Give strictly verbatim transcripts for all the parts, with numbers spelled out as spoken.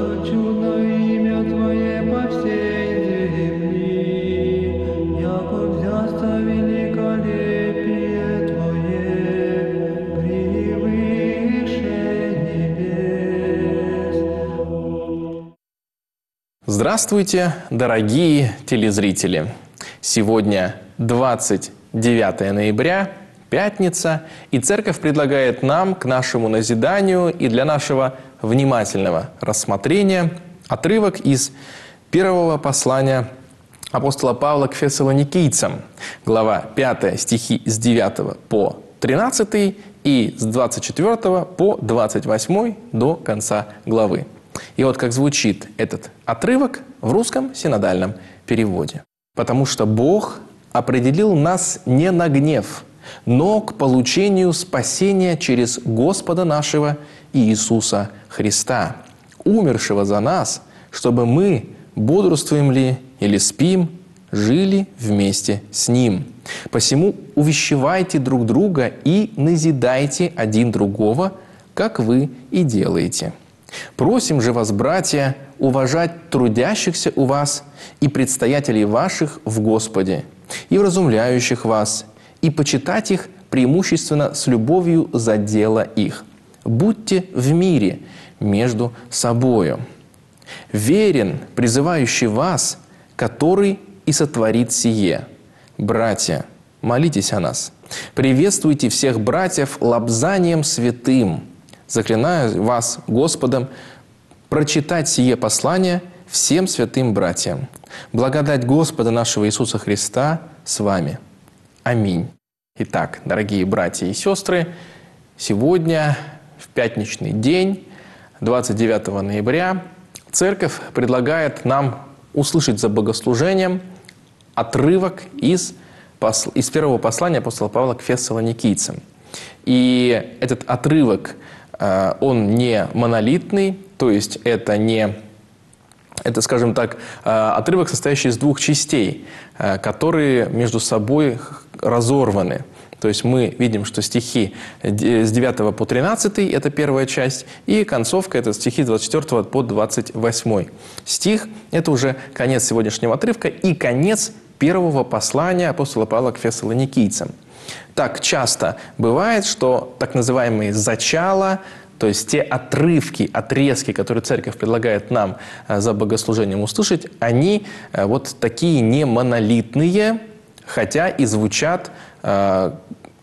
что чудно имя Твое по всей земли, яко взясться великолепие Твое превыше небес. Здравствуйте, дорогие телезрители! Сегодня двадцать девятое ноября, пятница, и Церковь предлагает нам к нашему назиданию и для нашего внимательного рассмотрения отрывок из первого послания апостола Павла к фессалоникийцам, глава пятая, стихи с девятого по тринадцатый и с двадцать четвёртого по двадцать восьмой до конца главы. И вот как звучит этот отрывок в русском синодальном переводе. «Потому что Бог определил нас не на гнев, но к получению спасения через Господа нашего Иисуса Христа, умершего за нас, чтобы мы, бодрствуем ли или спим, жили вместе с Ним. Посему увещевайте друг друга и назидайте один другого, как вы и делаете. Просим же вас, братья, уважать трудящихся у вас и предстоятелей ваших в Господе, и вразумляющих вас, и почитать их преимущественно с любовью за дело их. Будьте в мире между собою. Верен, призывающий вас, который и сотворит сие. Братья, молитесь о нас. Приветствуйте всех братьев лобзанием святым. Заклинаю вас Господом прочитать сие послание всем святым братьям. Благодать Господа нашего Иисуса Христа с вами. Аминь». Итак, дорогие братья и сестры, сегодня, в пятничный день, двадцать девятого ноября, Церковь предлагает нам услышать за богослужением отрывок из, из первого послания апостола Павла к фессалоникийцам. И этот отрывок, он не монолитный, то есть это не, это, скажем так, отрывок, состоящий из двух частей, которые между собой разорваны. То есть мы видим, что стихи с девятого по тринадцатый – это первая часть, и концовка – это стихи с двадцать четвёртого по двадцать восьмой стих. Это уже конец сегодняшнего отрывка и конец первого послания апостола Павла к фессалоникийцам. Так часто бывает, что так называемые «зачала», то есть те отрывки, отрезки, которые Церковь предлагает нам за богослужением услышать, они вот такие не монолитные, хотя и звучат как,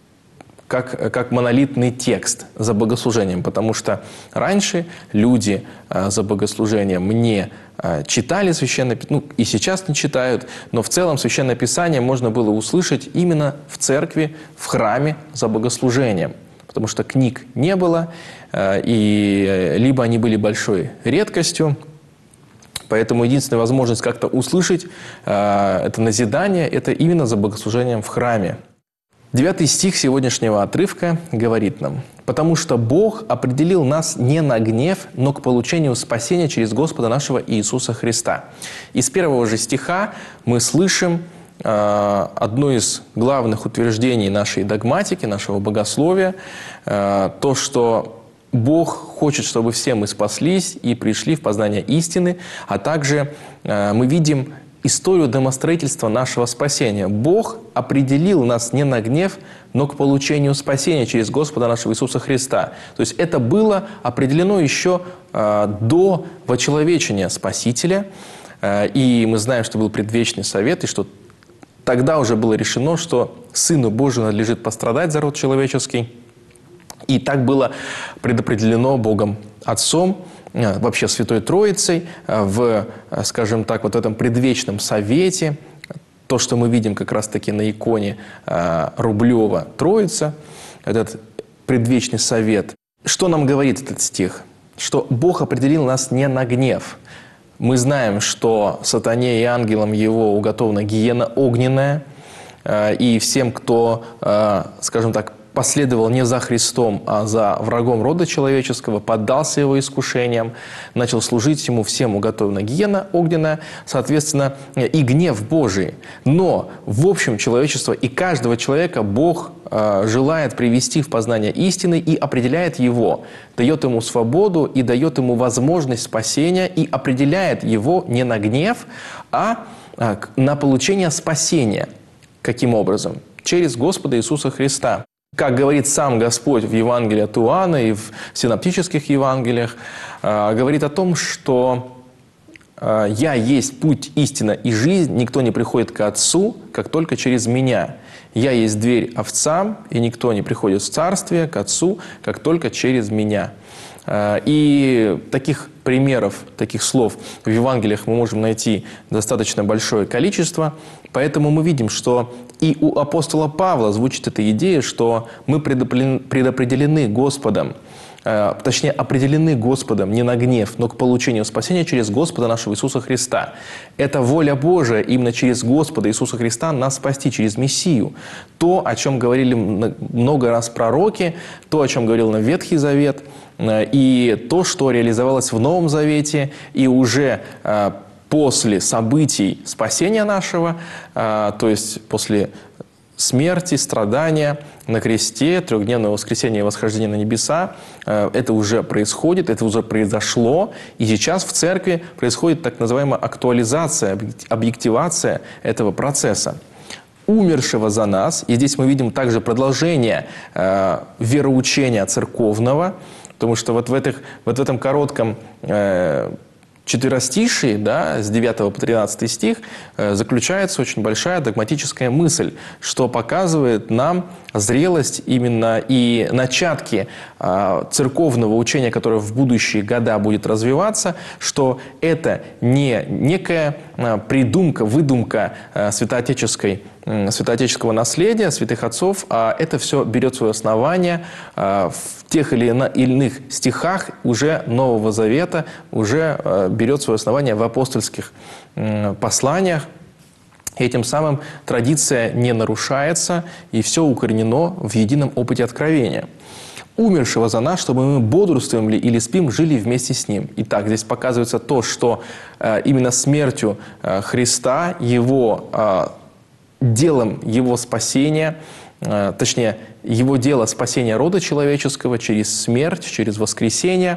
как монолитный текст за богослужением, потому что раньше люди за богослужением не читали Священное Писание, ну и сейчас не читают, но в целом Священное Писание можно было услышать именно в церкви, в храме за богослужением, потому что книг не было, и либо они были большой редкостью, поэтому единственная возможность как-то услышать это назидание – это именно за богослужением в храме. Девятый стих сегодняшнего отрывка говорит нам: «Потому что Бог определил нас не на гнев, но к получению спасения через Господа нашего Иисуса Христа». Из первого же стиха мы слышим э, одно из главных утверждений нашей догматики, нашего богословия, э, то, что Бог хочет, чтобы все мы спаслись и пришли в познание истины, а также э, мы видим историю домостроительства нашего спасения. Бог определил нас не на гнев, но к получению спасения через Господа нашего Иисуса Христа. То есть это было определено еще э, до вочеловечения Спасителя. Э, и мы знаем, что был предвечный совет, и что тогда уже было решено, что Сыну Божию надлежит пострадать за род человеческий. И так было предопределено Богом Отцом, вообще Святой Троицей, в, скажем так, вот этом предвечном совете, то, что мы видим как раз-таки на иконе Рублева Троица, этот предвечный совет. Что нам говорит этот стих? Что Бог определил нас не на гнев. Мы знаем, что сатане и ангелам его уготована гиена огненная, и всем, кто, скажем так, последовал не за Христом, а за врагом рода человеческого, поддался его искушениям, начал служить ему, всем уготована гиена огненная, соответственно, и гнев Божий. Но, в общем, человечество и каждого человека Бог э, желает привести в познание истины и определяет его, дает ему свободу и дает ему возможность спасения и определяет его не на гнев, а э, на получение спасения. Каким образом? Через Господа Иисуса Христа. Как говорит сам Господь в Евангелии от Иоанна и в синоптических Евангелиях, э, говорит о том, что э, «Я есть путь, истина и жизнь, никто не приходит к Отцу, как только через Меня. Я есть дверь овцам, и никто не приходит в Царствие к Отцу, как только через Меня». Э, и таких примеров, таких слов в Евангелиях мы можем найти достаточно большое количество, поэтому мы видим, что и у апостола Павла звучит эта идея, что мы предопределены Господом, э, точнее, определены Господом не на гнев, но к получению спасения через Господа нашего Иисуса Христа. Это воля Божия именно через Господа Иисуса Христа нас спасти, через Мессию. То, о чем говорили много раз пророки, то, о чем говорил нам Ветхий Завет, э, и то, что реализовалось в Новом Завете, и уже э, после событий спасения нашего, то есть после смерти, страдания на кресте, трехдневного воскресения и восхождения на небеса, это уже происходит, это уже произошло, и сейчас в церкви происходит так называемая актуализация, объективация этого процесса. Умершего за нас, и здесь мы видим также продолжение вероучения церковного, потому что вот в, этих, вот в этом коротком четверостишии, да, с девятого по тринадцатый стих, э, заключается очень большая догматическая мысль, что показывает нам зрелость именно и начатки э, церковного учения, которое в будущие года будет развиваться, что это не некая э, придумка, выдумка э, святоотеческой святоотеческого наследия, святых отцов, а это все берет свое основание в тех или иных стихах уже Нового Завета, уже берет свое основание в апостольских посланиях. И этим самым традиция не нарушается, и все укоренено в едином опыте откровения. Умершего за нас, чтобы мы бодрствуем ли или спим, жили вместе с Ним. Итак, здесь показывается то, что именно смертью Христа, Его делом Его спасения, точнее, Его дело спасения рода человеческого через смерть, через воскресение,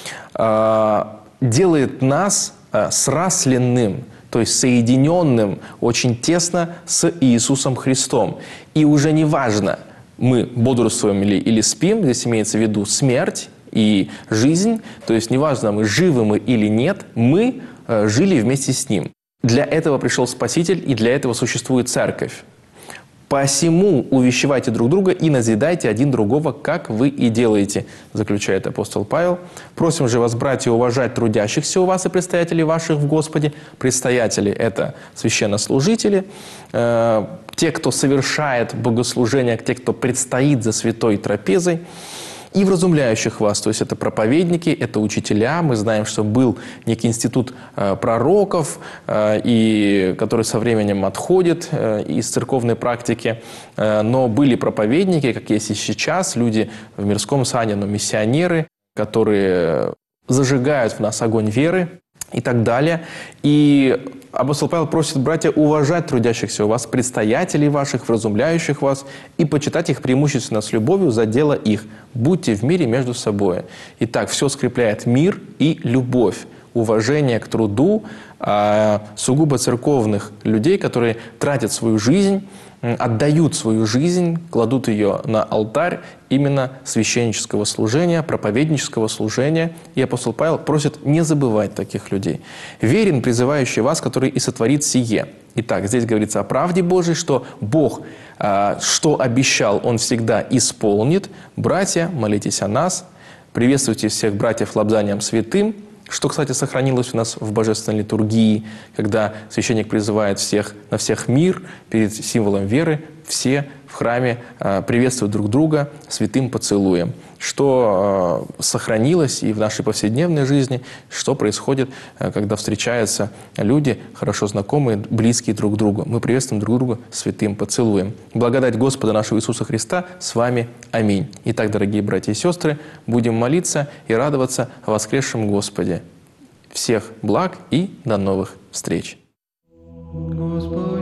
делает нас срасленным, то есть соединенным очень тесно с Иисусом Христом. И уже не важно, мы бодрствуем ли или спим, здесь имеется в виду смерть и жизнь, то есть неважно, мы живы мы или нет, мы жили вместе с Ним. Для этого пришел Спаситель, и для этого существует Церковь. «Посему увещевайте друг друга и назидайте один другого, как вы и делаете», заключает апостол Павел. «Просим же вас, братья, уважать трудящихся у вас и предстоятелей ваших в Господе». Предстоятели – это священнослужители, э, те, кто совершает богослужение, те, кто предстоит за святой трапезой. И вразумляющих вас, то есть это проповедники, это учителя. Мы знаем, что был некий институт э, пророков, э, и, который со временем отходит э, из церковной практики. Э, но были проповедники, как есть и сейчас, люди в мирском сане, но миссионеры, которые зажигают в нас огонь веры и так далее. И апостол Павел просит, братья, уважать трудящихся у вас, предстоятелей ваших, вразумляющих вас, и почитать их преимущественно с любовью за дело их. Будьте в мире между собой. Итак, все скрепляет мир и любовь, уважение к труду а, сугубо церковных людей, которые тратят свою жизнь, отдают свою жизнь, кладут ее на алтарь именно священнического служения, проповеднического служения. И апостол Павел просит не забывать таких людей. «Верен, призывающий вас, который и сотворит сие». Итак, здесь говорится о правде Божией, что Бог, что обещал, Он всегда исполнит. Братья, молитесь о нас, приветствуйте всех братьев лобзанием святым, что, кстати, сохранилось у нас в божественной литургии, когда священник призывает всех на всех мир перед символом веры, все в храме э, приветствуют друг друга святым поцелуем, что э, сохранилось и в нашей повседневной жизни, что происходит, э, когда встречаются люди, хорошо знакомые, близкие друг к другу. Мы приветствуем друг друга святым поцелуем. Благодать Господа нашего Иисуса Христа с вами. Аминь. Итак, дорогие братья и сестры, будем молиться и радоваться о воскресшем Господе. Всех благ и до новых встреч! Господи.